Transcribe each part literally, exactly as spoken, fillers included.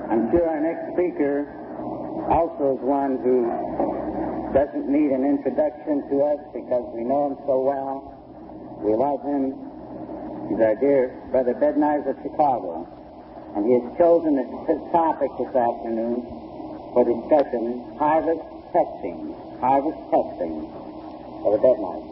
I'm sure our next speaker also is one who doesn't need an introduction to us because we know him so well. We love him. He's our dear Brother Bednarz of Chicago. And he has chosen as his topic this afternoon for discussion harvest testing. Harvest testing. Brother Bednarz.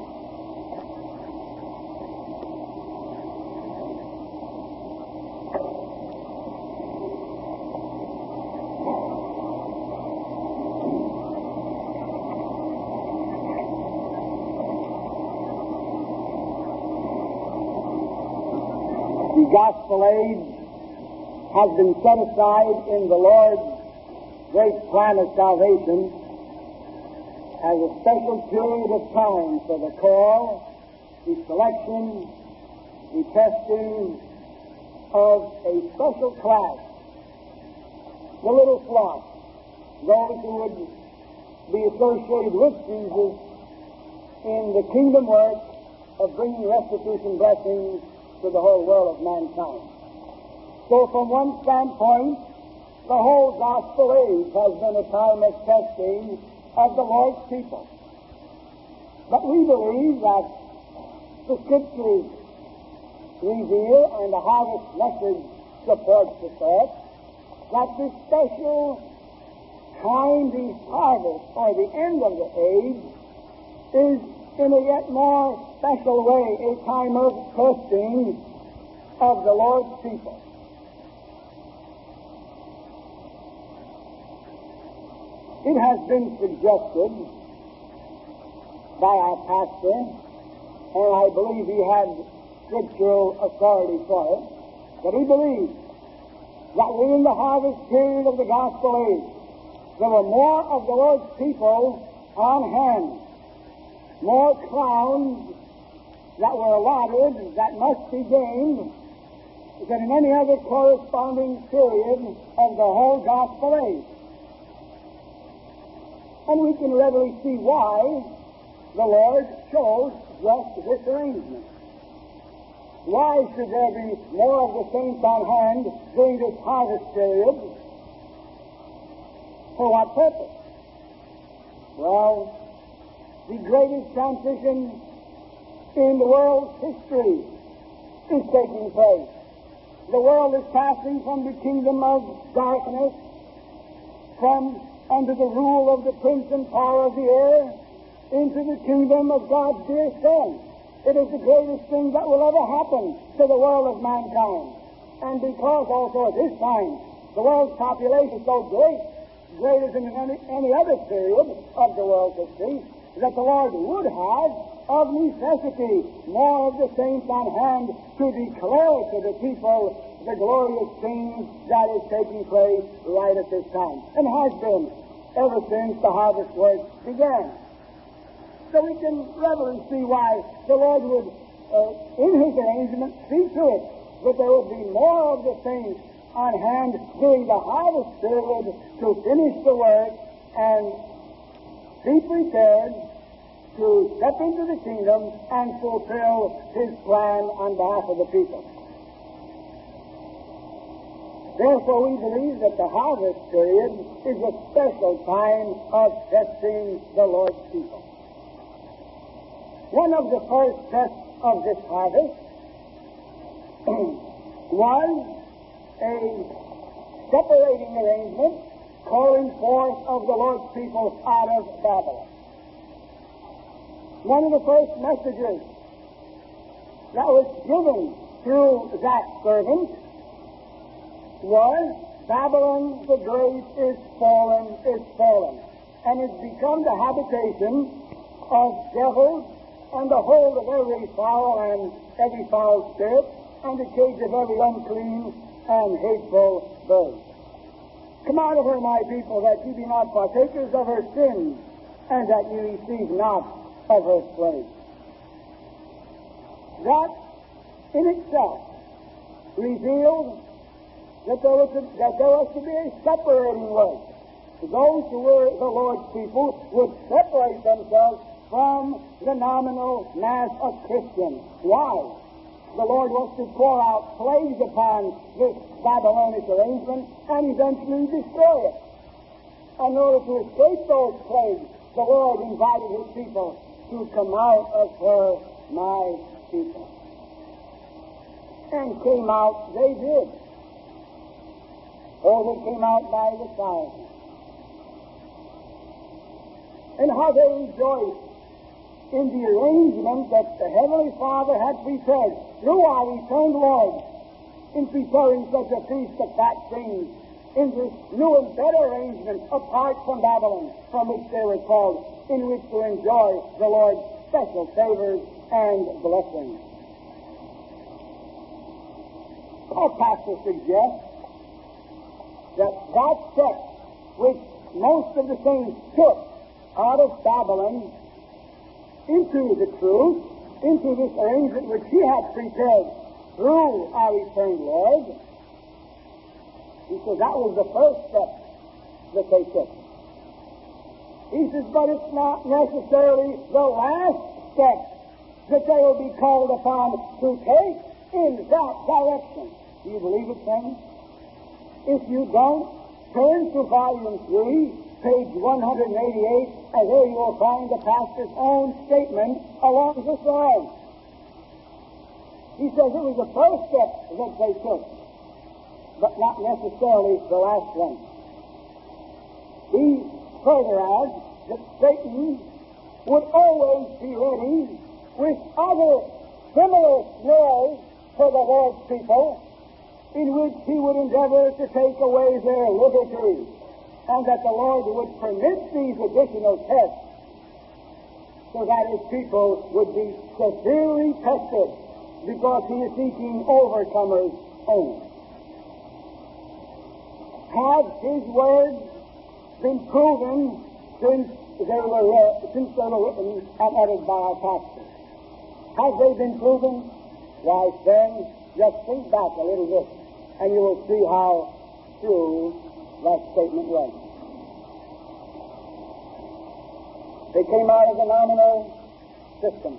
Gospel age has been set aside in the Lord's great plan of salvation as a special period of time for the call, the selection, the testing of a special class, the little flock, those who would be associated with Jesus in the kingdom work of bringing restitution blessings to the whole world of mankind. So from one standpoint, the whole gospel age has been a time of testing of the Lord's people. But we believe that the Scriptures reveal, and the harvest message supports the thought, that this special time, the harvest, or the end of the age, is in a yet more special way a time of testing of the Lord's people. It has been suggested by our pastor, and I believe he had scriptural authority for it, that he believed that within the harvest period of the gospel age, there were more of the Lord's people on hand, more crowns that were allotted, that must be gained, than in any other corresponding period of the whole gospel age. And we can readily see why the Lord chose just this arrangement. Why should there be more of the saints on hand during this harvest period? For what purpose? Well, the greatest transition in the world's history is taking place. The world is passing from the kingdom of darkness, from under the rule of the prince and power of the air, into the kingdom of God's dear Son. It is the greatest thing that will ever happen to the world of mankind. And because also at this time the world's population is so great, greater than in any, any other period of the world's history, that the Lord would have, of necessity, more of the saints on hand to declare to the people the glorious thing that is taking place right at this time, and has been ever since the harvest work began. So we can readily see why the Lord would, uh, in His arrangement, see to it that there would be more of the saints on hand during the harvest period to finish the work and be prepared to step into the kingdom and fulfill His plan on behalf of the people. Therefore, we believe that the harvest period is a special time of testing the Lord's people. One of the first tests of this harvest was a separating arrangement calling forth of the Lord's people out of Babylon. One of the first messages that was given through that servant was, Babylon the Great is fallen, is fallen, and it's become the habitation of devils and the hold of every foul and every foul spirit and the cage of every unclean and hateful bird. Come out of her, my people, that ye be not partakers of her sins, and that ye receive not of her plague. That in itself revealed that there was, a, that there was to be a separating work. Those who were the Lord's people would separate themselves from the nominal mass of Christians. Why? the Lord was to pour out plagues upon this Babylonish arrangement and eventually destroy it. And in order to escape those plagues, the Lord invited his people to come out of her, my people. And came out, they did. Oh, they came out by the thousands. And how they rejoiced in the arrangement that the Heavenly Father had prepared through our eternal Lord in preparing such a feast of fat things in this new and better arrangement apart from Babylon, from which they were called, in which to enjoy the Lord's special favors and blessings. Our pastor suggests that that sect which most of the saints took out of Babylon into the truth, into this arrangement which he had prepared through our eternal Lord, he says that was the first step that they took. He says, but it's not necessarily the last step that they will be called upon to take in that direction. Do you believe it, friends? If you don't, turn to volume three, page one hundred eighty-eight, and there you will find the pastor's own statement along this line. He says it was the first step that they took, but not necessarily the last one. He further adds that Satan would always be ready with other similar snares for the Lord's people, in which he would endeavor to take away their liberty, and that the Lord would permit these additional tests so that his people would be severely tested, because he is seeking overcomers only. Have his words been proven since they were uh, since they were written and uttered by our pastor? Have they been proven? Why, then, just think back a little bit, and you will see how true that statement was. They came out of the nominal system,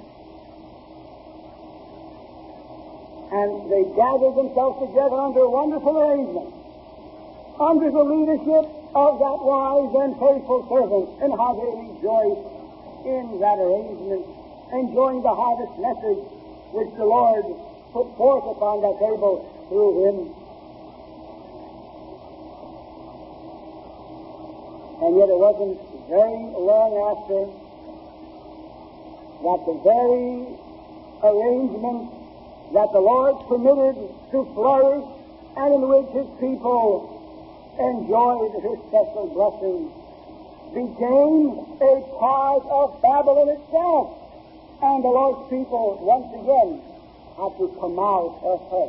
and they gathered themselves together under a wonderful arrangement, under the leadership of that wise and faithful servant, and how they rejoiced in that arrangement, enjoying the harvest message which the Lord put forth upon that table through him. And yet it wasn't very long after that the very arrangement that the Lord permitted to flourish and in which his people enjoyed his special blessing became a part of Babylon itself. And the Lord's people, once again, had to come out of her.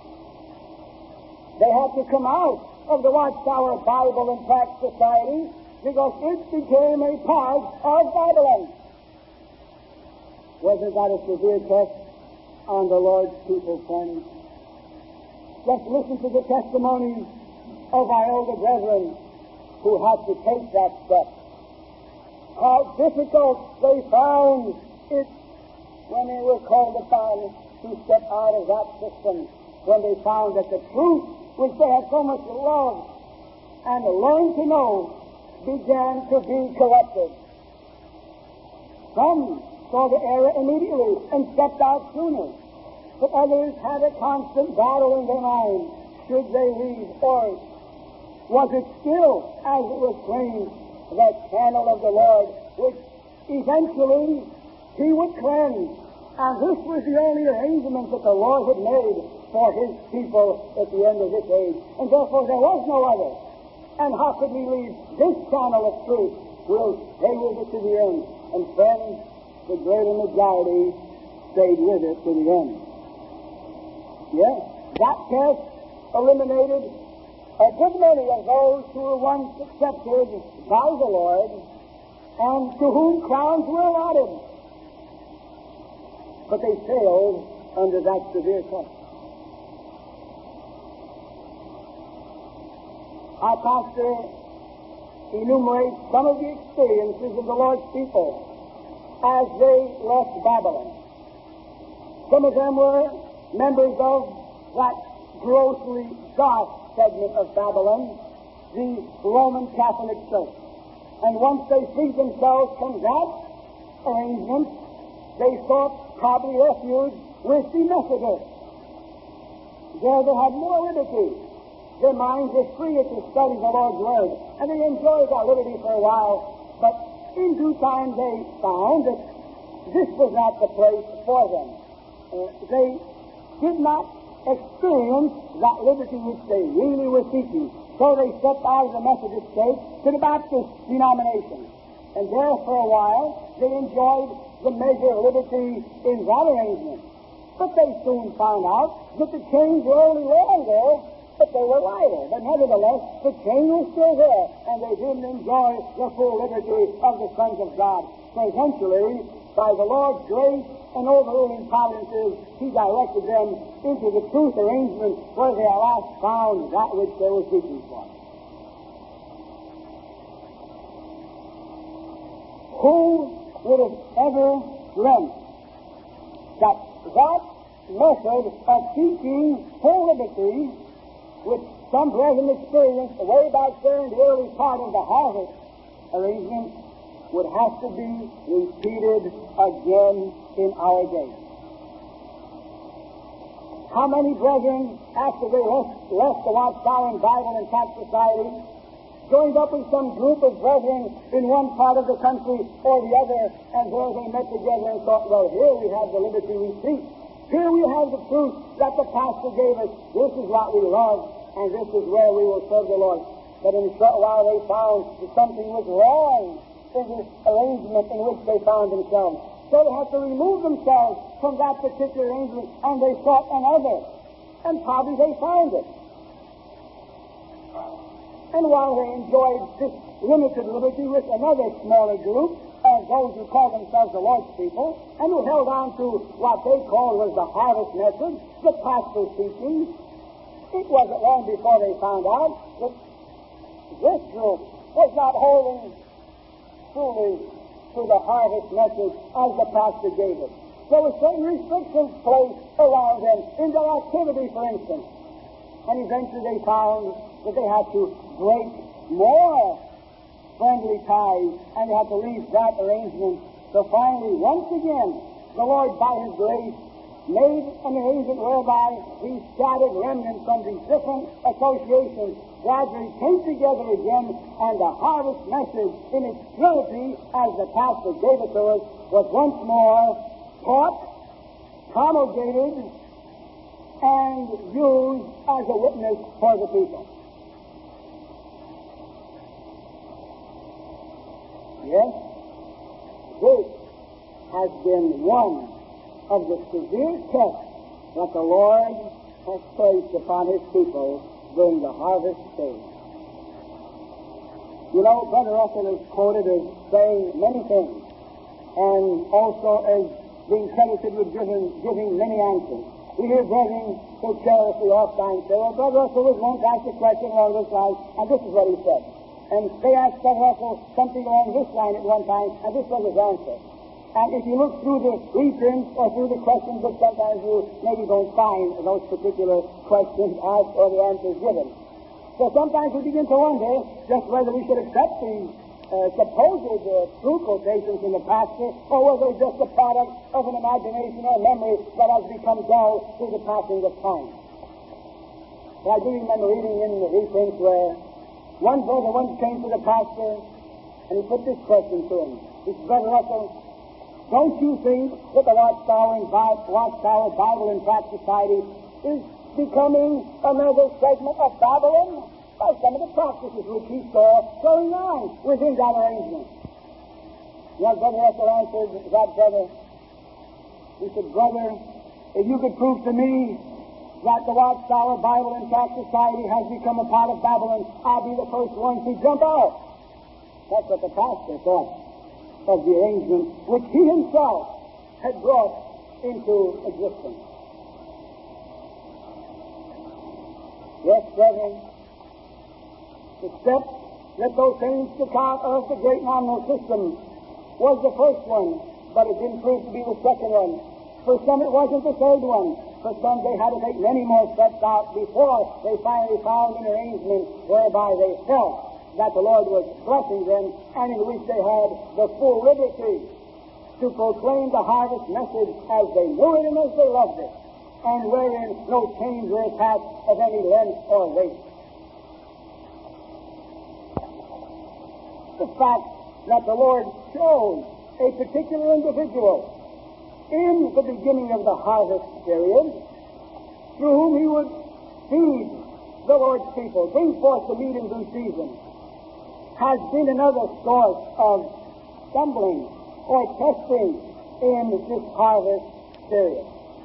They had to come out of the Watchtower Bible and Tract Society, because it became a part of Babylon. Wasn't that a severe test on the Lord's people, friends? Just listen to the testimonies of our elder brethren who had to take that step. How difficult they found it when they were called upon to step out of that system, when they found that the truth which they had so much loved and learned to know began to be corrupted. Some saw the error immediately and stepped out sooner, but others had a constant battle in their mind. Should they leave, or was it still, as it was claimed, the channel of the Lord, which eventually he would cleanse? And this was the only arrangement that the Lord had made for his people at the end of this age, and therefore there was no other. And how could we leave this channel of truth? We'll stay with it to the end. And friends, the greater majority stayed with it to the end. Yes, that test eliminated a good many of those who were once accepted by the Lord and to whom crowns were allotted. But they failed under that severe test. Our pastor enumerates some of the experiences of the Lord's people as they left Babylon. Some of them were members of that grossly dark segment of Babylon, the Roman Catholic Church. And once they freed themselves from that arrangement, they sought probably refuge with the Methodists. There they had more liberty. Their minds were free to study the Lord's Word, and they enjoyed that liberty for a while, but in due time they found that this was not the place for them. Uh, they did not experience that liberty which they really were seeking. So they stepped out of the Methodist church to the Baptist denomination. And there for a while they enjoyed the measure of liberty in that arrangement. But they soon found out that the chains were only longer, but they were lighter. But nevertheless, the chain was still there, and they didn't enjoy the full liberty of the sons of God. So eventually, by the Lord's grace and overruling providences, He directed them into the truth arrangement where they at last found that which they were seeking for. Who would have ever dreamt that that method of seeking full liberty, which some brethren experienced way back there in the early part of the harvest arrangement, would have to be repeated again in our day? How many brethren, after they left, left the Watchtower and Bible and Tract Society, joined up with some group of brethren in one part of the country or the other, and there they met together and thought, well, here we have the liberty we seek. Here we have the truth that the pastor gave us. This is what we love, and this is where we will serve the Lord. But in a short while they found that something was wrong in this arrangement in which they found themselves. So they had to remove themselves from that particular arrangement, and they sought another. And probably they found it. And while they enjoyed this limited liberty with another smaller group of those who call themselves the Lord's people, and who held on to what they called was the harvest method, the pastoral teaching, it wasn't long before they found out that this group was not holding truly to the harvest message as the pastor gave it. There were certain restrictions placed around them in their activity, for instance. And eventually they found that they had to break more friendly ties, and they had to leave that arrangement. So finally, once again, the Lord, by His grace, made an arrangement whereby these scattered remnants from these different associations gradually came together again, and the harvest message in its purity, as the pastor gave it to us, was once more taught, promulgated, and used as a witness for the people. Yes, this has been one of the severe tests that the Lord has placed upon His people during the harvest stage. You know, Brother Russell is quoted as saying many things, and also as being credited with giving, giving many answers. We hear brethren who carelessly oft-times say, well, Brother Russell was once asked a question along this line, and this is what he said. And they asked Brother Russell something along this line at one time, and this was his answer. And if you look through the reprints or through the question book, sometimes you maybe don't find those particular questions asked or the answers given. So sometimes we begin to wonder just whether we should accept these uh, supposed uh, true quotations from the pastor, or whether they're just a product of an imagination or memory that has become dull through the passing of time. But I do remember reading in the reprints where one brother once came to the pastor and he put this question to him. He said, Brother Russell, don't you think that the Watchtower and Bi- Watchtower Bible and Tract Society is becoming another segment of Babylon by some of the practices which he saw going on within that arrangement? Well, Brother Russell answered that brother. He said, Brother, if you could prove to me that the Watchtower Bible and Tract Society has become a part of Babylon, I'll be the first one to jump out. That's what the pastor thought of the arrangement which he himself had brought into existence. Yes, brethren, the step that those things took out of the great nominal system was the first one, but it didn't prove to be the second one. For some it wasn't the third one. For some they had to take many more steps out before they finally found an arrangement whereby they felt that the Lord was blessing them and in which they had the full liberty to proclaim the harvest message as they knew it and as they loved it, and wherein no chains were attached of any length or weight. The fact that the Lord chose a particular individual in the beginning of the harvest period through whom he would feed the Lord's people, bring forth the meat in due season, has been another source of stumbling or testing in this harvest period.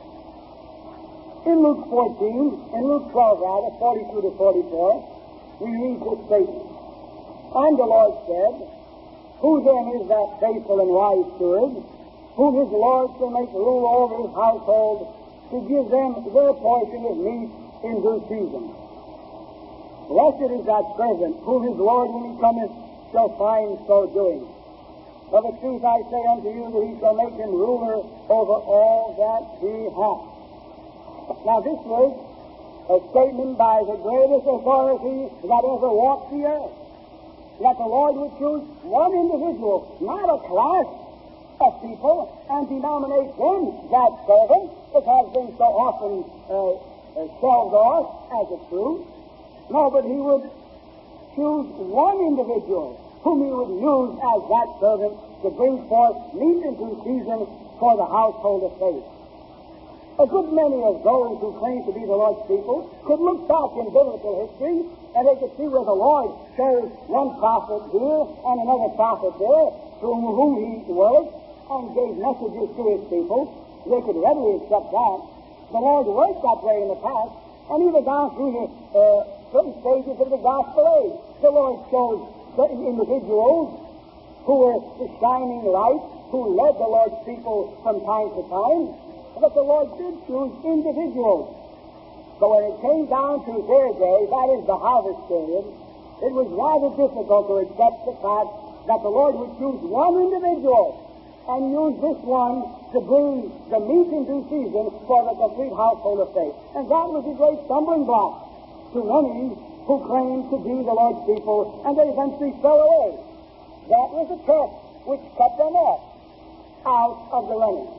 In Luke fourteen, in Luke twelve rather, forty-two to forty-four, we read this statement. And the Lord said, Who then is that faithful and wise steward, whom his Lord shall make rule over his household, to give them their portion of meat in due season? Blessed is that servant, whom his Lord, when he cometh, shall find so doing. Of a truth I say unto you, that he shall make him ruler over all that he hath. Now this was a statement by the greatest authority that ever walked the earth, that the Lord would choose one individual, not a class of people, and denominate them that servant, which has been so often uh, uh, shelved off as a truth. No, but he would choose one individual whom he would use as that servant to bring forth meat into season for the household of faith. A good many of those who claim to be the Lord's people could look back in biblical history and they could see where the Lord chose one prophet here and another prophet there, through whom he worked and gave messages to his people. They could readily accept that. The Lord worked that way in the past, and even down through the uh, certain stages of the gospel age, the Lord chose certain individuals who were the shining light, who led the Lord's people from time to time. But the Lord did choose individuals. So when it came down to their day, that is the harvest period, it was rather difficult to accept the fact that the Lord would choose one individual and use this one to bring the meat in due season for the complete household of faith. And that was a great stumbling block to many who claimed to be the Lord's people, and they eventually fell away. That was a test which cut them off out of the running.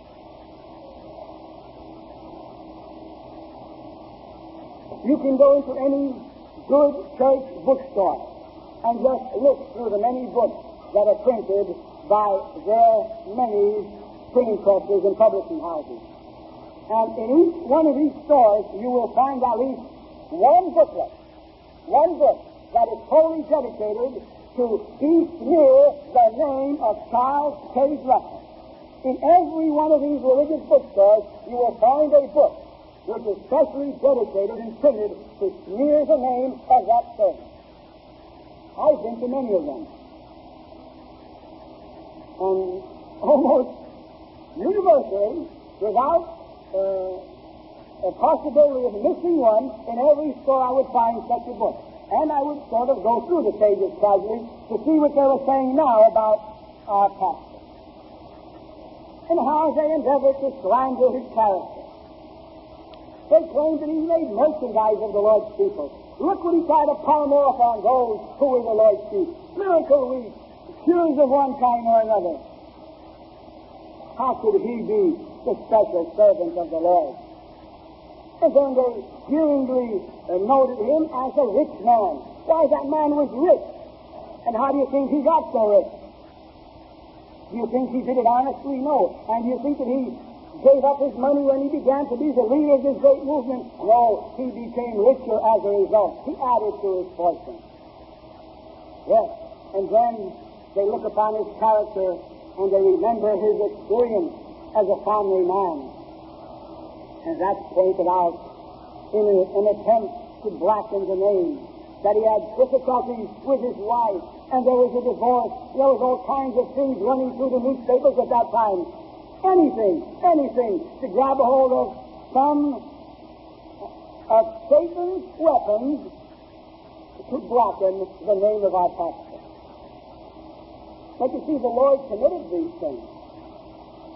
You can go into any good church bookstore and just look through the many books that are printed by their many printing presses and publishing houses. And in each one of these stores, you will find at least one booklet, one book that is wholly dedicated to besmear the name of Charles Taze Russell. In every one of these religious bookstores, you will find a book which is specially dedicated and printed to smear the name of that servant. I've been to many of them. And almost universally, without uh, a possibility of missing one, in every store I would find such a book. And I would sort of go through the pages casually to see what they were saying now about our pastor, and how they endeavored to slander his character. They claimed that he made merchandise of the Lord's people. Look what he tried to palm off on those who were the Lord's sheep. Miracle week, cures of one kind or another. How could he be the special servant of the Lord? And then they jeeringly noted him as a rich man. Why, that man was rich. And how do you think he got so rich? Do you think he did it honestly? No. And do you think that he gave up his money when he began to be the leader of this great movement? No, he became richer as a result. He added to his fortune. Yes, and then they look upon his character and they remember his experience as a family man. And that's pointed out in a, an attempt to blacken the name, that he had difficulties with his wife, and there was a divorce. There was all kinds of things running through the newspapers at that time. Anything, anything to grab a hold of some of Satan's weapons to blacken the name of our pastor. But you see, the Lord committed these things.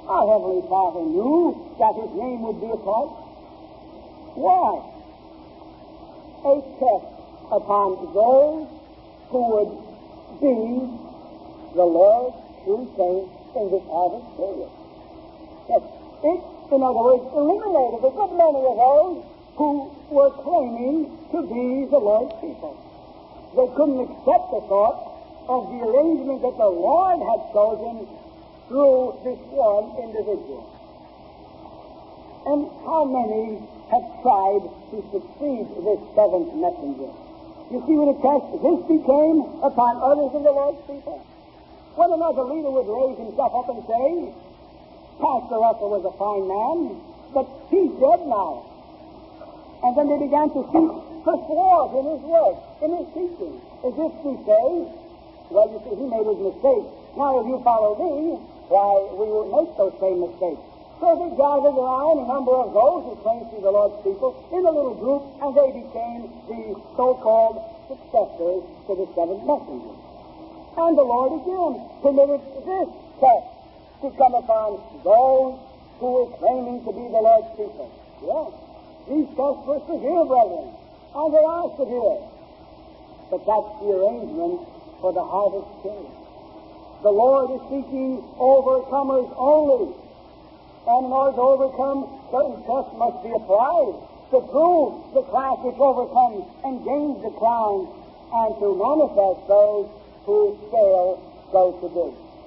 Our Heavenly Father knew that His name would be upon. Why? A test upon those who would be the Lord's true saints in this harvest period. Yes, it, in other words, eliminated a good many of those who were claiming to be the Lord's people. They couldn't accept the thought of the arrangement that the Lord had chosen through this one individual. And how many have tried to succeed this seventh messenger? You see what a test this became upon others of the Lord's people. When another leader would raise himself up and say, Pastor Russell was a fine man, but he's dead now. And then they began to seek for flaws in his work, in his teaching, as if to say, well, you see, he made his mistake. Now, if you follow me, why, we won't make those same mistakes. So they gathered around a number of those who claimed to be the Lord's people in a little group, and they became the so-called successors to the seventh messenger. And the Lord again permitted this test to come upon those who were claiming to be the Lord's people. Yes, these tests were severe, brethren, and they are severe. But that's the arrangement for the harvest period. The Lord is seeking overcomers only. And in order to overcome, certain tests must be applied to prove the class which overcomes and gains the crown, and to manifest those who fail so to do.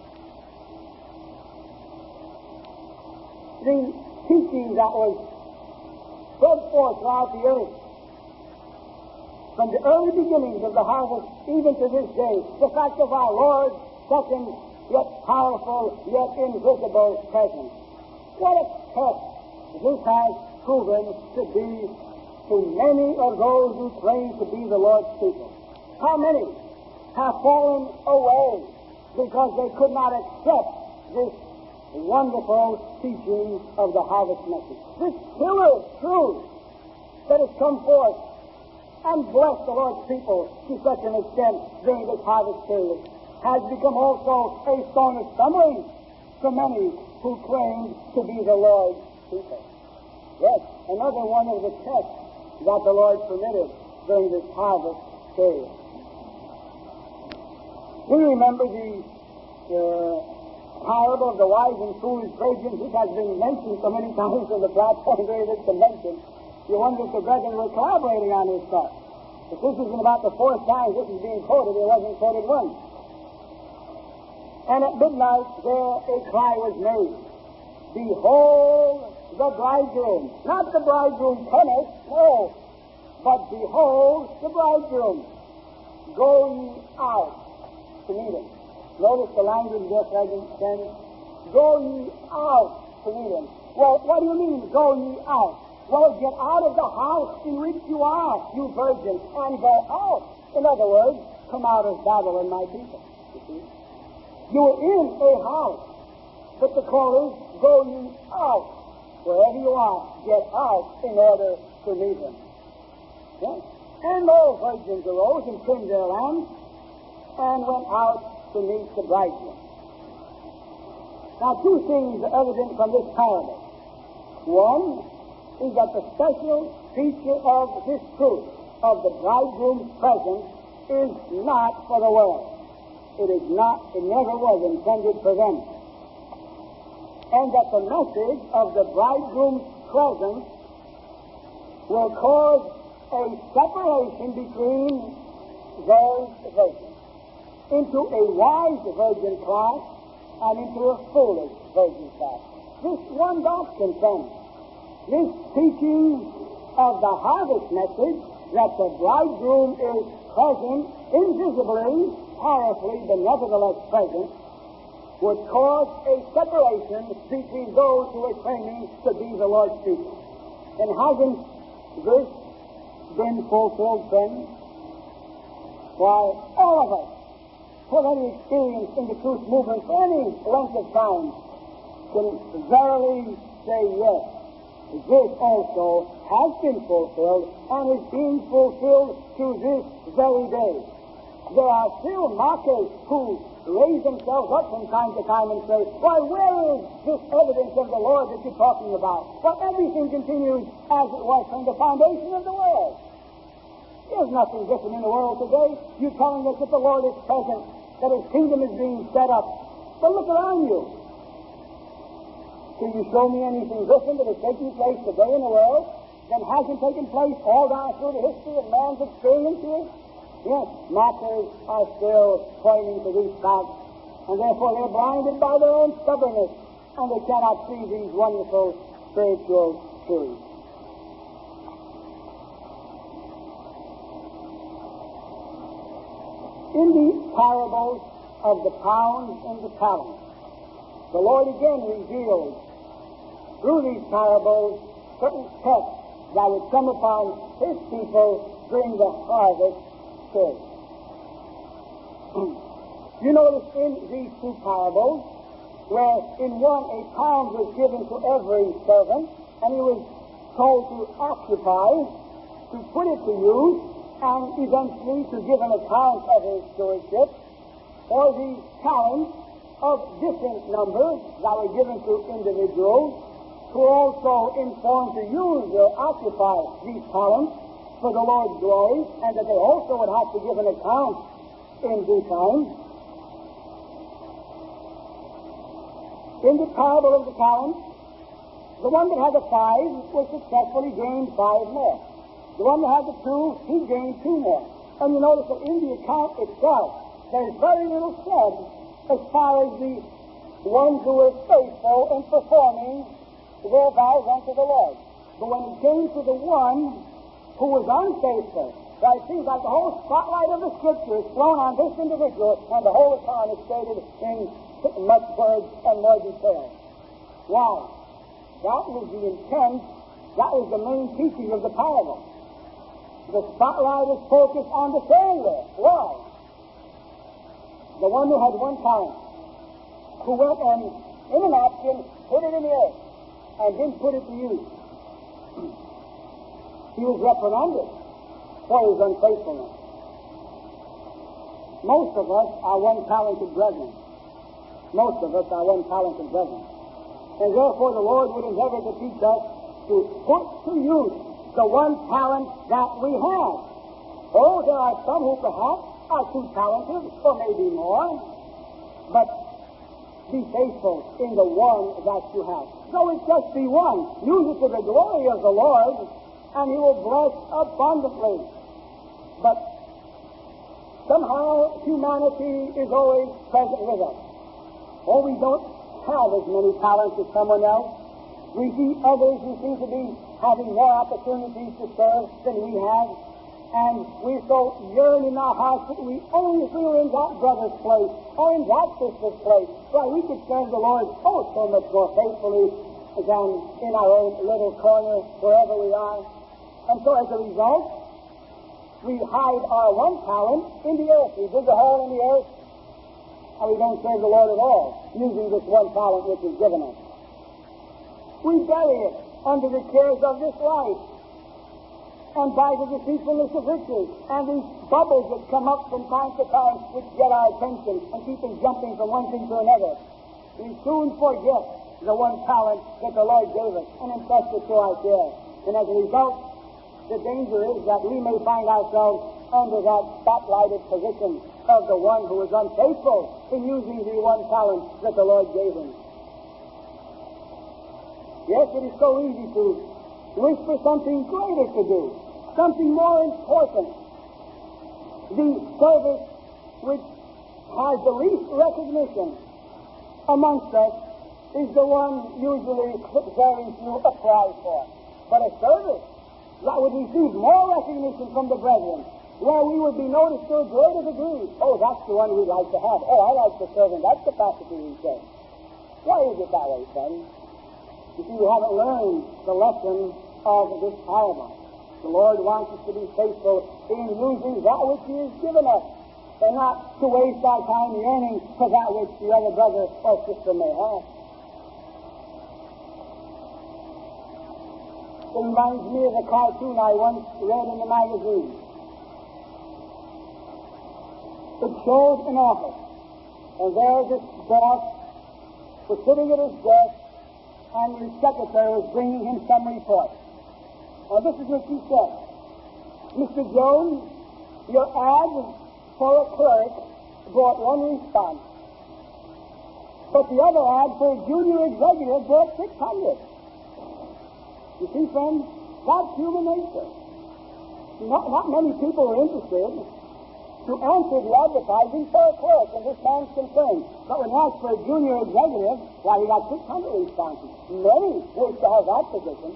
The teaching that was spread forth throughout the earth, from the early beginnings of the harvest even to this day, the fact of our Lord's second, yet powerful, yet invisible presence. What a test this has proven to be to many of those who claim to be the Lord's people. How many have fallen away because they could not accept this wonderful teaching of the harvest message? This pillar of truth that has come forth and blessed the Lord's people to such an extent during this harvest period has become also a stone of stumbling to many who claim to be the Lord's people. Yes, another one of the tests that the Lord permitted during this harvest period. We remember the uh, parable of the wise and foolish virgins, which has been mentioned so many times on the platform during this convention. You wonder if the brethren were collaborating on this stuff. If this isn't about the fourth time this is being quoted, it wasn't quoted once. And at midnight there a cry was made, Behold the bridegroom. Not the bridegroom cometh, no, but behold the bridegroom. Go ye out to meet him. Notice the language there, friends. Go ye out to meet him. Well, what do you mean, go ye out? Well, get out of the house in which you are, you virgin, and go out. In other words, come out of Babylon, my people. You see? You were in a house, but the call is, go ye out. Wherever you are, get out in order to meet him. Yes? And all virgins arose and trimmed their lamps and went out to meet the bridegroom. Now, two things are evident from this parable. One is that the special feature of this truth of the bridegroom's presence is not for the world. It is not, it never was intended for them. And that the message of the bridegroom's presence will cause a separation between those virgins into a wise virgin class and into a foolish virgin class. This one doctrine, friends, this teaching of the harvest message that the bridegroom is present, invisibly, powerfully, but nevertheless present, would cause a separation between those who are claiming to be the Lord's people. And hasn't this been fulfilled, friends? Why, all of us, for any experience in the truth movement for any length of time, can verily say yes. This also has been fulfilled and is being fulfilled to this very day. there are still mockers who raise themselves up from time to time and say, why, where is this evidence of the Lord that you're talking about? Well, everything continues as it was from the foundation of the world. There's nothing different in the world today. You're telling us that the Lord is present, that His kingdom is being set up. But look around you. Can you show me anything different that is taking place today in the world that hasn't taken place all down through the history of man's experience here? Yes, mockers are still pointing to these facts, and therefore they're blinded by their own stubbornness, and they cannot see these wonderful spiritual truths. In the parables of the pounds and the talents, the Lord again revealed through these parables certain tests that would come upon His people during the harvest period. You notice in these two parables, where in one a pound was given to every servant, and he was told to occupy, to put it to use, and eventually to give an account of his stewardship, or the talents of different numbers that were given to individuals who were also informed to use or occupy these talents for the Lord's glory, and that they also would have to give an account in due time. In the parable of the talents, the one that had the five was successful, he gained five more. The one that had the two, he gained two more. And you notice that in the account itself, there's very little said as far as the one who is faithful in performing their vows unto the Lord. But when it came to the one who was unfaithful, so it seems like the whole spotlight of the Scripture is thrown on this individual, and the whole account is stated in much words and more detail. Why? That was the intent, that was the main teaching of the parable. The spotlight is focused on the failure. Why? The one who had one talent, who went and, in a napkin, put it in the earth, and didn't put it to use. He was reprimanded for his unfaithfulness. Most of us are one-talented brethren. Most of us are one-talented brethren. And therefore the Lord would endeavor to teach us to put to use the one talent that we have. Oh, there are some who perhaps are too talented, or maybe more, but be faithful in the one that you have. So it's just be one. Use it to the glory of the Lord, and He will bless abundantly. But somehow humanity is always present with us. Oh, we don't have as many talents as someone else. We see others who seem to be having more opportunities to serve than we have. And we so yearn in our hearts that we only if we were in that brother's place or in that sister's place, why, we could serve the Lord oh so much more faithfully than in our own little corner, wherever we are. And so as a result, we hide our one talent in the earth. We dig a hole in the earth, and we don't serve the Lord at all, using this one talent which is given us. We bury it under the cares of this life, and by the deceitfulness of riches, and these bubbles that come up from time to time which get our attention and keep us jumping from one thing to another. We soon forget the one talent that the Lord gave us and entrusted to our care. And as a result, the danger is that we may find ourselves under that spotlighted position of the one who is unfaithful in using the one talent that the Lord gave him. Yes, it is so easy to wish for something greater to do, something more important. The service which has the least recognition amongst us is the one usually very few apply for. But a service that would receive more recognition from the brethren, where we would be noticed to a greater degree. Oh, that's the one we'd like to have. Oh, I like to serve in that capacity, we say. Why is it that way, friends? You see, we haven't learned the lesson of this parable. The Lord wants us to be faithful in using that which He has given us, and not to waste our time yearning for that which the other brother or sister may have. It reminds me of a cartoon I once read in the magazine. it showed an office. And there this boss was sitting at his desk, and his secretary was bringing him some report. Now, this is what she said. Mister Jones, your ad for a clerk brought one response, but the other ad for a junior executive brought six hundred. You see, friends, that's human nature. Not, not many people are interested to answer the advertising for a clerk in this man's concern. But when he asked for a junior executive, well, he got six hundred responses. Many wish to have that position.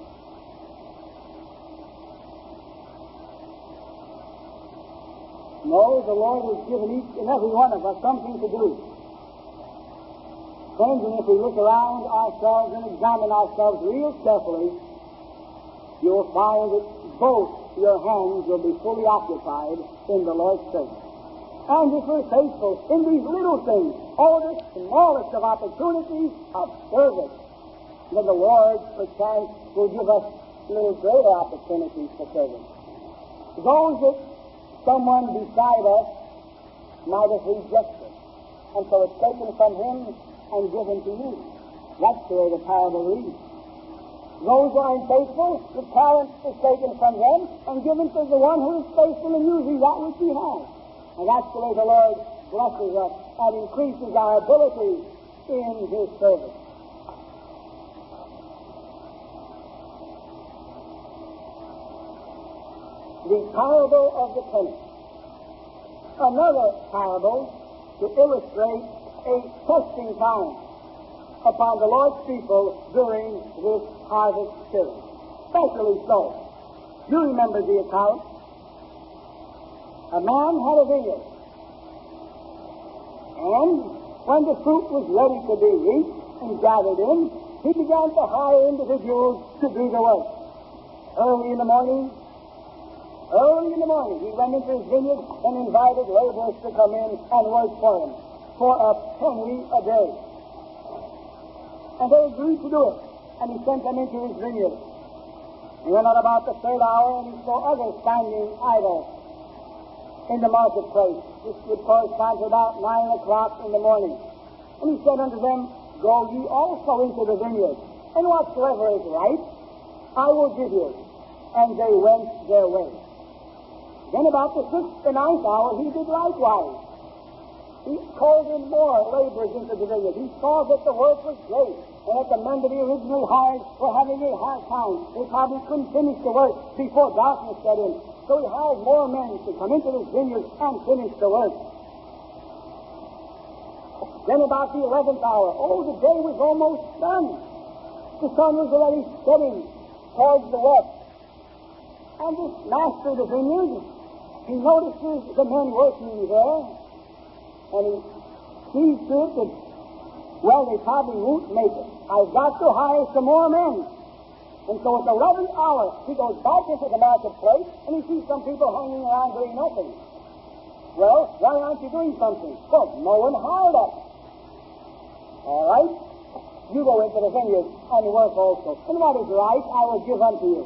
No, the Lord has given each and every one of us something to do. Friends, and if we look around ourselves and examine ourselves real carefully, you'll find that both your hands will be fully occupied in the Lord's service. And if we're faithful in these little things, all the smallest of opportunities of service, then the Lord, perchance, will give us little greater opportunities for service. Those that someone beside us might have rejected, and so it's taken from him and given to you. That's the way the parable reads. Those who are unfaithful, the talent is taken from them and given to the one who is faithful in using that which he has. And that's the way the Lord blesses us and increases our ability in his service. The parable of the penny. Another parable to illustrate a testing time upon the Lord's people during this harvest period. Especially so. You remember the account. A man had a vineyard. And when the fruit was ready to be reaped and gathered in, he began to hire individuals to do the work. Early in the morning, early in the morning, he went into his vineyard and invited laborers to come in and work for him for a penny a day. And they agreed to do it. And he sent them into his vineyard. He went on about the third hour, and he saw others standing idle in the marketplace. This would correspond to about nine o'clock in the morning. And he said unto them, Go ye also into the vineyard, and whatsoever is right, I will give you. And they went their way. Then about the sixth and ninth hour, he did likewise. He called in more laborers into the vineyard. He saw that the work was great, and that the men that he originally hired were having a hard time. They probably couldn't finish the work before darkness set in. So he hired more men to come into this vineyard and finish the work. Then about the eleventh hour, oh, the day was almost done. The sun was already setting towards the west. And this master of the vineyard, he notices the men working there, and he sees to it that, well, they probably won't make it. I've got to hire some more men. And so at the eleventh hour, he goes back into the marketplace, and he sees some people hanging around doing nothing. Well, why aren't you doing something? Well, no one hired us. All right, you go into the vineyard and work also. And what is right, I will give unto you.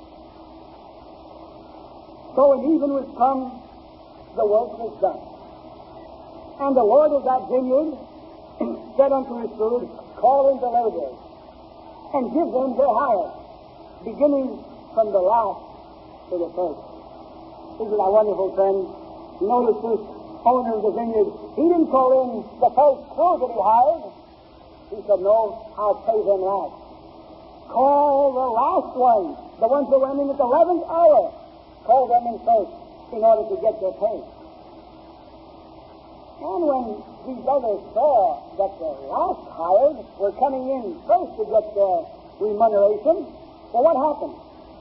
So when even was come, the work was done. And the Lord of that vineyard said unto his steward, Call in the laborers, and give them their hire, beginning from the last to the first. Isn't that wonderful, friends? Notice this owner of the vineyard, he didn't call in the first crew that he hired. He said, No, I'll pay them last. Call the last ones, the ones that went in at the eleventh hour. Call them in first in order to get their pay. And when these others saw that the last hired were coming in first to get their remuneration, well, what happened?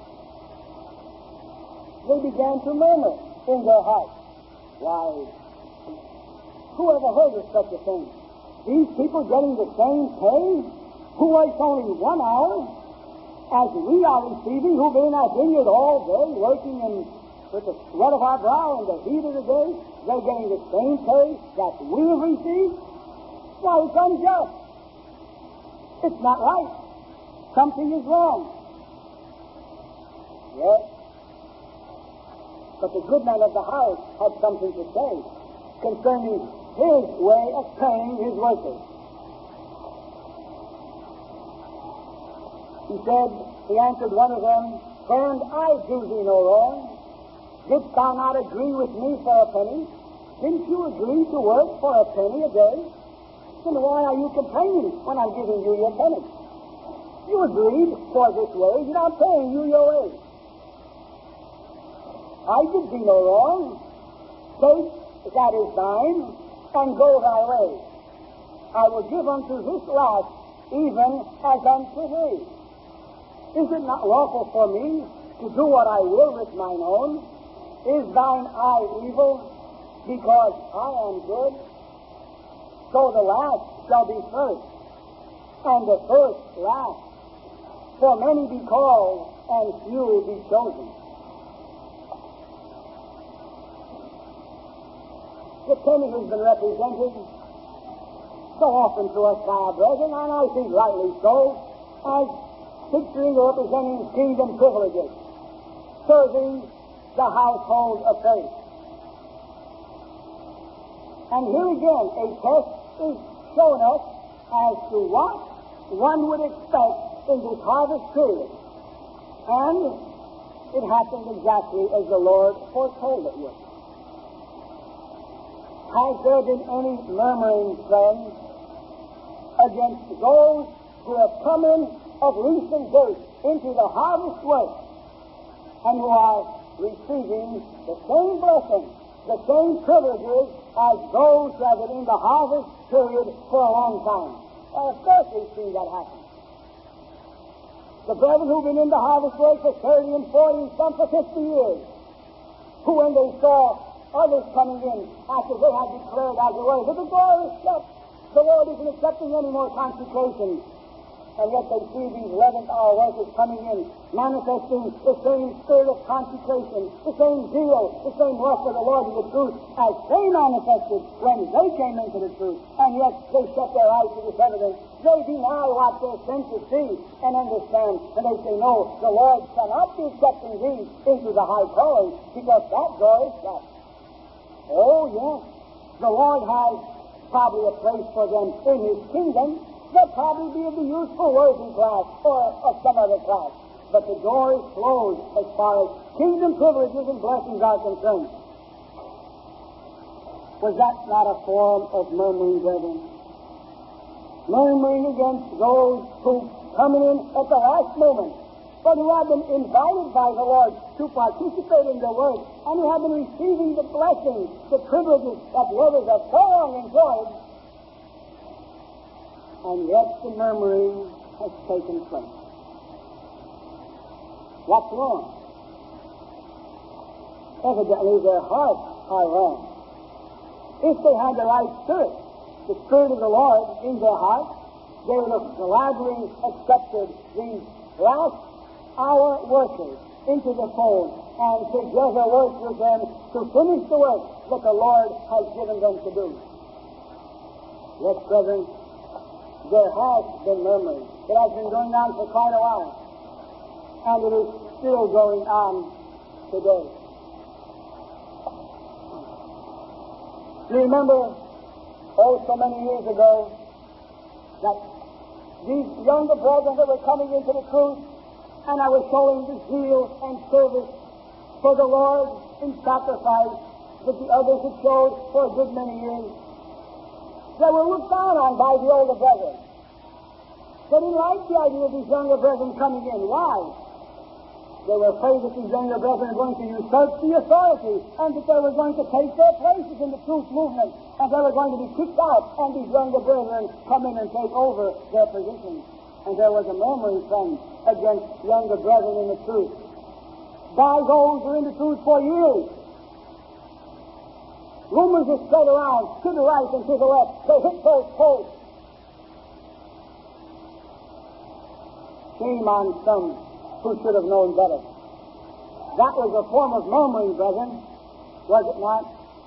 They began to murmur in their hearts. Why, who ever heard of such a thing? These people getting the same pay who works only one hour as we are receiving, who've been in our vineyard all day working in, with the sweat of our brow and the heat of the day. They're getting the same pay that we have received. Why, it's unjust. It's not right. Something is wrong. Yes. But the good man of the house had something to say. concerning his way of paying his workers. He said, he answered one of them, Friend, I do thee no wrong. Didst thou not agree with me for a penny? Didn't you agree to work for a penny a day? Then why are you complaining when I'm giving you your penny? You agreed for this wage, and I'm paying you your wage. I did thee no wrong. Take that is thine, and go thy way. I will give unto this last, even as unto thee. Is it not lawful for me to do what I will with mine own? Is thine eye evil, because I am good? So the last shall be first, and the first last. For many be called, and few be chosen. The penny has been represented so often to us by our brethren, and I think rightly so, as picturing or representing kingdom privileges, serving the household of faith. And here again, a test is shown us as to what one would expect in this harvest period. And it happened exactly as the Lord foretold it would. Has there been any murmuring, friends, against those who have come in of recent date into the harvest work and who are receiving the same blessings, the same privileges as those who have been in the harvest period for a long time? Well, of course we've seen that happen. The brethren who've been in the harvest work for thirty and forty and some for fifty years, who when they saw others coming in after they had declared as it were that the door is shut, the Lord isn't accepting any more consecration, and yet they see these eleventh hour workers coming in, manifesting the same spirit of consecration, the same zeal, the same love for the Lord and the truth as they manifested when they came into the truth, and yet they shut their eyes to this evidence. They deny what their senses see and understand, and they say, no, the Lord shall not be accepting these into the high calling, because that door is shut. Oh, yes, the Lord has probably a place for them in His kingdom. They'll probably be of the useful working class or of some other class. But the door is closed as far as kingdom privileges and blessings are concerned. Was that not a form of murmuring, brethren? Murmuring against those who come in at the last moment, but who have been invited by the Lord to participate in the work, and who have been receiving the blessings, the privileges that the others have so long enjoyed, and yet the murmuring has taken place. What's wrong? Evidently their hearts are wrong. If they had the right spirit, the Spirit of the Lord in their hearts, they would have gladly accepted these last hour workers into the fold and together work with them to finish the work that the Lord has given them to do. Yes, brethren, there has been murmuring. It has been going on for quite a while, and it is still going on today. Do you remember, oh, so many years ago, that these younger brethren that were coming into the truth, and I was showing the zeal and service for the Lord in sacrifice that the others had showed for a good many years, they were looked down on by the older brethren. They didn't like the idea of these younger brethren coming in. Why? They were afraid that these younger brethren were going to usurp the authority, and that they were going to take their places in the truth movement, and they were going to be kicked out, and these younger brethren come in and take over their positions. And there was a murmuring, friends, against younger brethren in the truth by those who are in the truth for years. Rumors are spread around to the right and to the left. They hit those posts. Shame on some who should have known better. That was a form of murmuring, brethren, was it not?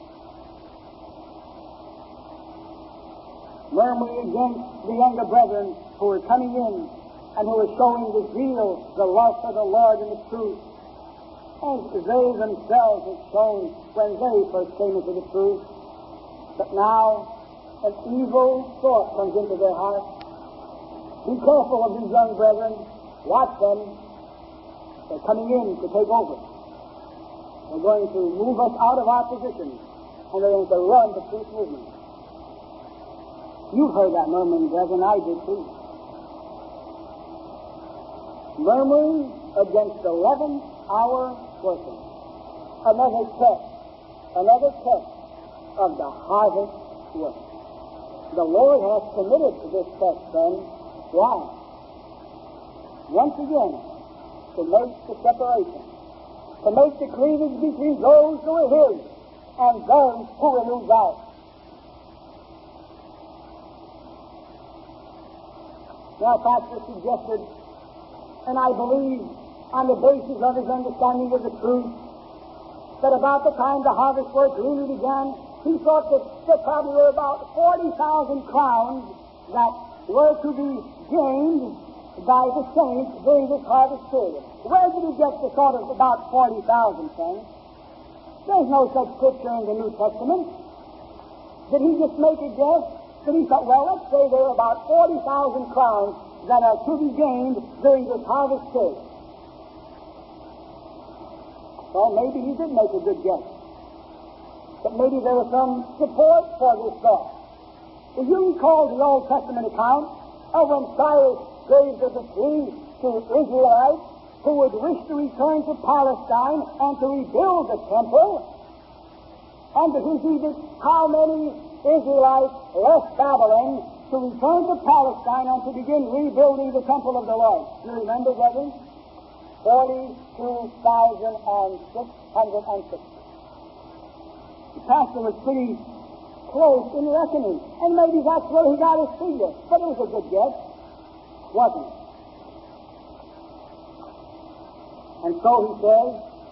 Murmuring against the younger brethren who were coming in and who were showing the zeal, the love for the Lord and the truth, as they themselves had shown when they first came into the truth. But now an evil thought comes into their heart. Be careful of these young brethren. Watch them. They're coming in to take over. They're going to move us out of our position, and they're going to run the truth movement. You've heard that murmuring, brethren. I did too. Murmuring against the eleventh hour working. Another test. Another test of the harvest work. The Lord has committed to this test, friends. Why? Once again, to make the separation, to make the cleavage between those who are His and those who will lose out. Now, Pastor suggested, and I believe on the basis of his understanding of the truth, that about the time the harvest work really began, he thought that there probably were about forty thousand crowns that were to be gained by the saints during this harvest period. Where did he get the thought of about forty thousand, friends? There's no such scripture in the New Testament. Did he just make a guess? Did he thought, well, let's say there are about forty thousand crowns that are to be gained during this harvest period. Well, maybe he did make a good guess. But maybe there was some support for this thought. If you recall the Old Testament account of when Cyrus gave the decree to Israelites who would wish to return to Palestine and to rebuild the temple, and to his how many Israelites left Babylon to return to Palestine and to begin rebuilding the temple of the Lord. Do you remember, brethren? forty-two thousand six hundred sixty. The pastor was pretty close in reckoning, and maybe that's where he got his figure. But it was a good guess, wasn't it? And so he says,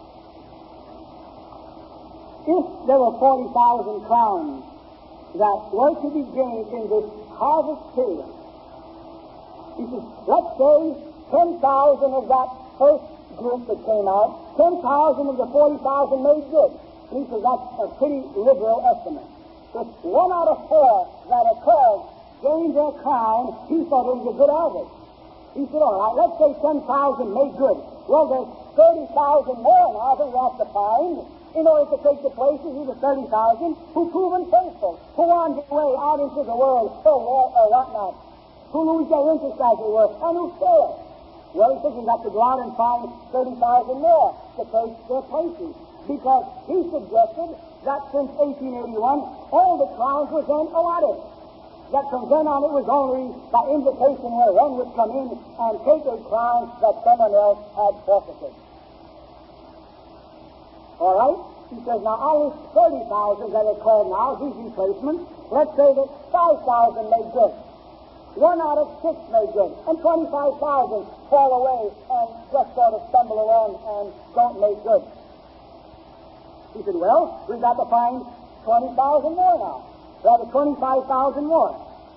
if there were forty thousand crowns that were to be gained in this harvest period, he says, let's say ten thousand of that first group that came out, ten thousand of the forty thousand made good. He says that's a pretty liberal estimate. If one out of four that occurred gained their crown, he thought it was a good average. He said, all right, let's say ten thousand made good. Well, there's thirty thousand more now that we have to find in order to take the places of the thirty thousand who prove unfaithful, who wander away out into the world for war or whatnot, who lose their interest as it were, and who fail. Well, he says we've got to go out and find thirty thousand more to take their places. Because he suggested that since eighteen eighty-one, all the crowns were then allotted. That from then on it was only by invitation where one would come in and take a crown that someone else had forfeited. All right? He says, now out of thirty thousand that are called now, these replacements, let's say that five thousand made good. One out of six made good, and twenty-five thousand fall away and just sort of stumble along and don't make good. He said, well, we've got to find twenty thousand more now. Rather, twenty-five thousand more.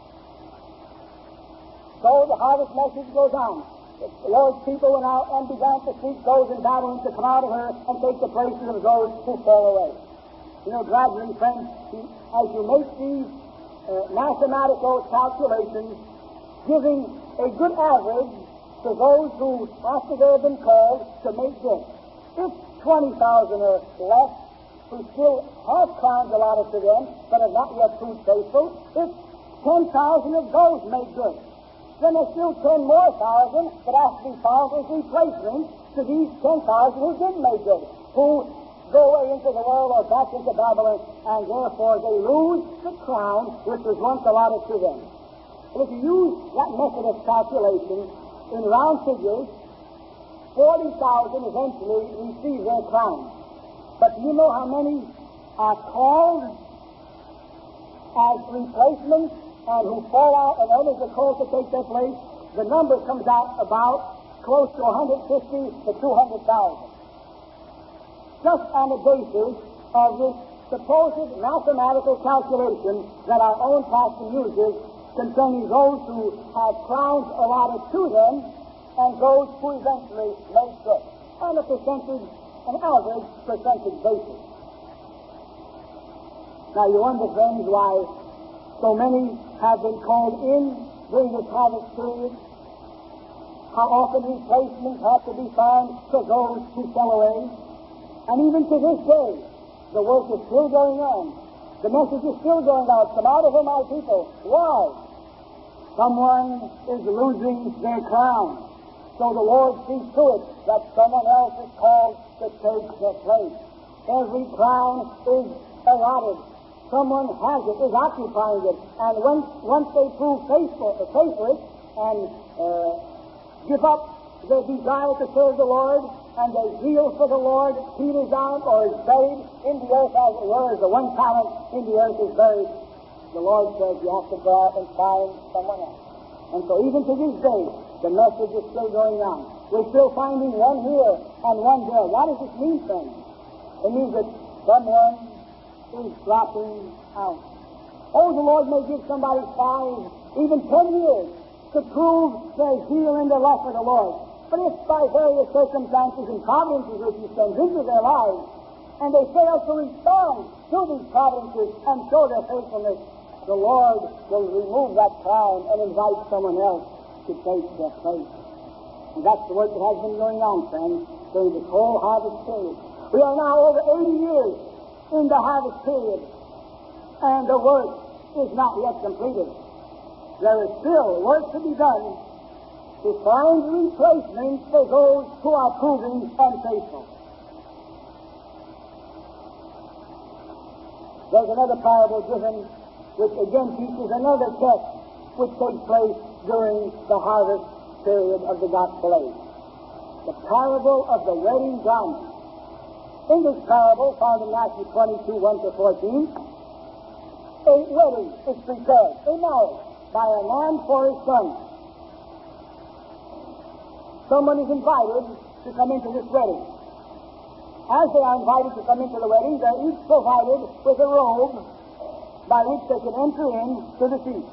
So the harvest message goes on. The Lord's people went out and began to seek those in Babylon to come out of her and take the places of those who fall away. You know, gradually, friends, as you make these uh, mathematical calculations, giving a good average to those who, after they have been called, to make good. If twenty thousand or less who still have crowns allotted to them, but have not yet proved faithful, if ten thousand of those make good, then there's still ten more thousand that have to be found as replacements to these ten thousand who did make good, who go away into the world or back into Babylon, and therefore they lose the crown which was once allotted to them. And if you use that method of calculation in round figures, forty thousand eventually receive their crown. But do you know how many are called as replacements and who fall out and others are called to take their place? The number comes out about close to one hundred fifty to two hundred thousand. Just on the basis of this supposed mathematical calculation that our own pastor uses concerning those who have crowns allotted to them and those who eventually make good, on a percentage, an average percentage basis. Now you wonder, friends, why so many have been called in during this harvest period. How often replacements have to be found for those who fell away. And even to this day, the work is still going on. The message is still going out. Come out of her, my people. Why? Someone is losing their crown. So the Lord sees to it that someone else is called to take their place. Every crown is allotted. Someone has it, is occupying it. And once, once they prove faithful, uh, faithful it and uh, give up their desire to serve the Lord, and their zeal for the Lord peters out or is buried in the earth, as it were, as the one talent in the earth is buried, the Lord says you have to go out and find someone else. And so even to this day, the message is still going on. We're still finding one here and one there. What does this mean, friends? It means that someone is dropping out. Oh, the Lord may give somebody five, even ten years to prove their zeal and their love for the Lord. But if by various circumstances and providences which He sends into their lives, and they fail to respond to these providences and show their faithfulness, the Lord will remove that crown and invite someone else to take their place. And that's the work that has been going on, friends, during this whole harvest period. We are now over eighty years in the harvest period, and the work is not yet completed. There is still work to be done to find replacements for those who are proving unfaithful. There's another parable given which again teaches another test which takes place during the harvest period of the gospel age. The parable of the wedding garment. In this parable, found in Matthew twenty-two, one to fourteen, a wedding is prepared, a marriage, by a man for his son. Someone is invited to come into this wedding. As they are invited to come into the wedding, they're each provided with a robe by which they can enter in to the feast.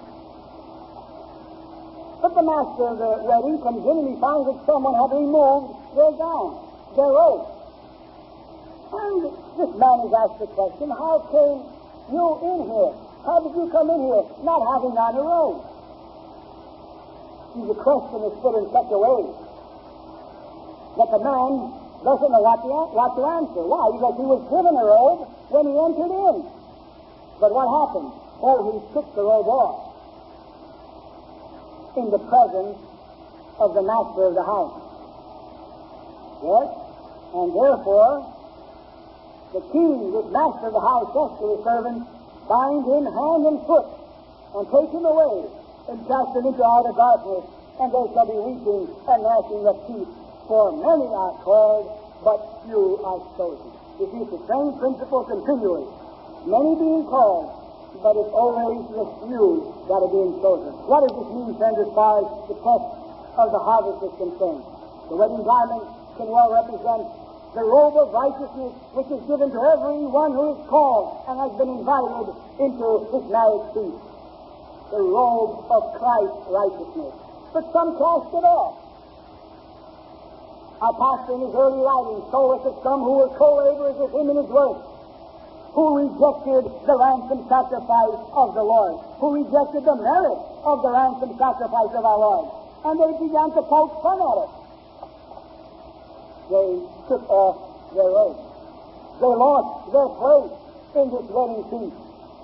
But the master of the wedding comes in and he finds that someone had removed their gown, their robe. And this man is asked the question, how came you in here? How did you come in here not having on a robe? See, the question is put in such a way that the man doesn't know what to, what to answer. Why? Because he was given a robe when he entered in. But what happened? Oh, he took the robe off in the presence of the master of the house. Yes? And therefore, the king, this master of the house, says to his servants, bind him hand and foot, and take him away, and cast him into outer darkness, and there shall be weeping and gnashing of teeth. For many are called, but few are chosen. It is the same principle continually. Many being called, but it's always the few that are being chosen. What does this mean, friends, as far as the test of the harvest is concerned? The wedding garment can well represent the robe of righteousness which is given to every one who is called and has been invited into this marriage feast. The robe of Christ's righteousness. But some cast it off. Our pastor in his early writings told us of some who were co-laborers with him in his work, who rejected the ransom sacrifice of the Lord, who rejected the merit of the ransom sacrifice of our Lord. And they began to poke fun at it. They took off their robe. They lost their place in this wedding feast.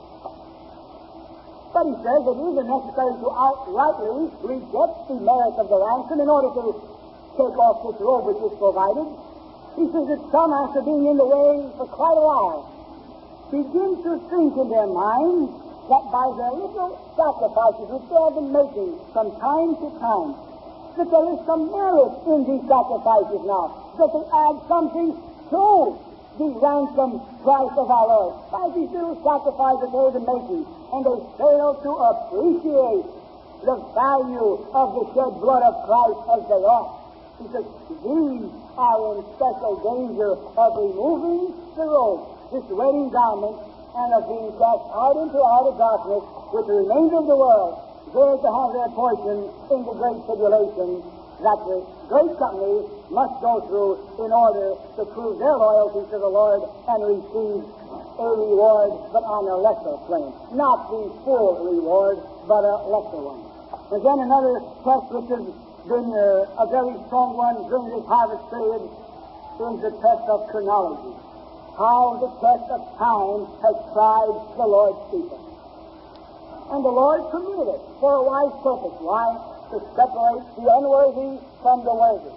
But he says it isn't necessary to outrightly reject the merit of the ransom in order to take off this robe which is provided. He says that some, after being in the way for quite a while, begin to think in their minds that by their little sacrifices which they have been making from time to time, that there is some merit in these sacrifices now, that they add something to the ransom price of our Lord by these little sacrifices they have been making, and they fail to appreciate the value of the shed blood of Christ as they ought. Because these are in special danger of removing the robe, this wedding garment, and of being cast out into outer darkness with the remainder of the world, there to have their portion in the great tribulation that the great company must go through in order to prove their loyalty to the Lord and receive a reward, but on a lesser plane. Not the full reward, but a lesser one. Again, another test which has been uh, a very strong one during this harvest period is the test of chronology. How the test of time has tried the Lord's people. And the Lord permitted it for a wise purpose. Why? To separate the unworthy from the worthy.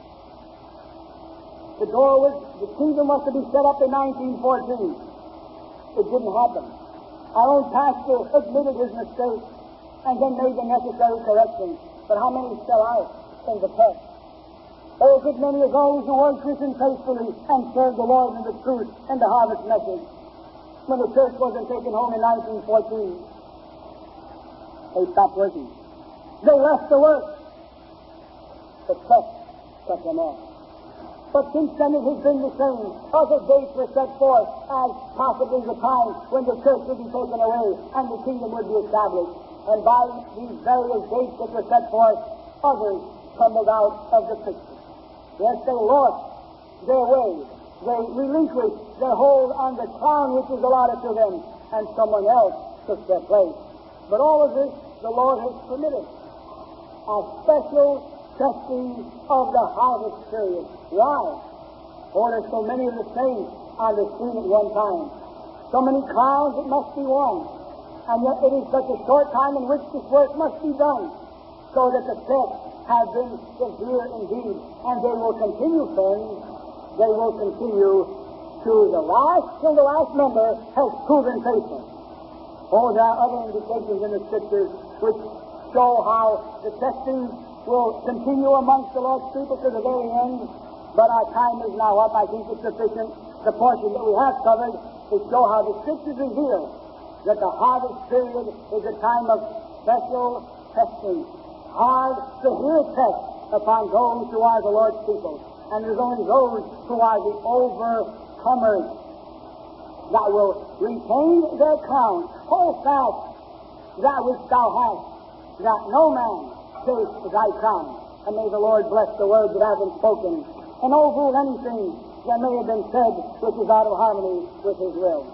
The door was, the kingdom was to be set up in nineteen fourteen. It didn't happen. Our own pastor admitted his mistake and then made the necessary corrections. But how many fell out in the test? There were a good many of those who were Christian faithfully and served the Lord in the truth and the harvest message. When the church wasn't taken home in nineteen fourteen, they stopped working. They left the work. The test cut them off. But since then it has been the same. Other dates were set forth as possibly the time when the church would be taken away and the kingdom would be established. And by these various dates that were set forth, others tumbled out of the picture. Yes, they lost their way. They relinquished their hold on the crown which was allotted to them, and someone else took their place. But all of this the Lord has permitted. A special testing of the harvest period. Why? Oh, there's so many of the saints on the scene at one time. So many crowns that must be won. And yet it is such a short time in which this work must be done, so that the tests have been severe indeed. And they will continue, friends. They will continue to the last, till the last member has proven faithful. Oh, there are other indications in the Scriptures which show how the testing will continue amongst the Lord's people to the very end. But our time is now up. I think it's sufficient, the portion that we have covered, to show how the Scriptures reveal that the harvest period is a time of special testing. Hard, severe test upon those who are the Lord's people. And there's only those who are the overcomers that will retain their crown. Hold fast that which thou hast, that no man take thy crown. And may the Lord bless the words that have been spoken, and overrule anything that may have been said which is out of harmony with His will.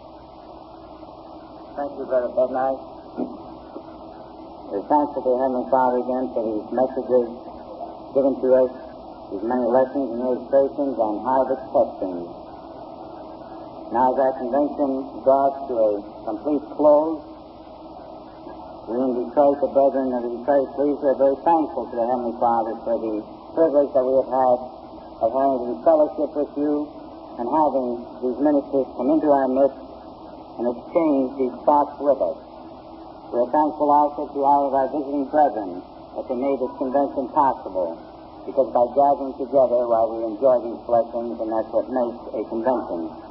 Thank you, Brother Bednar. We're thankful to Heavenly Father again for these messages given to us, these many lessons and illustrations on harvest testing. Now, as our convention draws to a complete close, we in Detroit, the brethren of the Detroit Police, are very thankful to the Heavenly Father for the privilege that we have had of having in fellowship with you and having these ministers come into our midst and exchange these thoughts with us. We are thankful also to all of our visiting brethren that they made this convention possible, because by gathering together while we enjoy these blessings, and that's what makes a convention.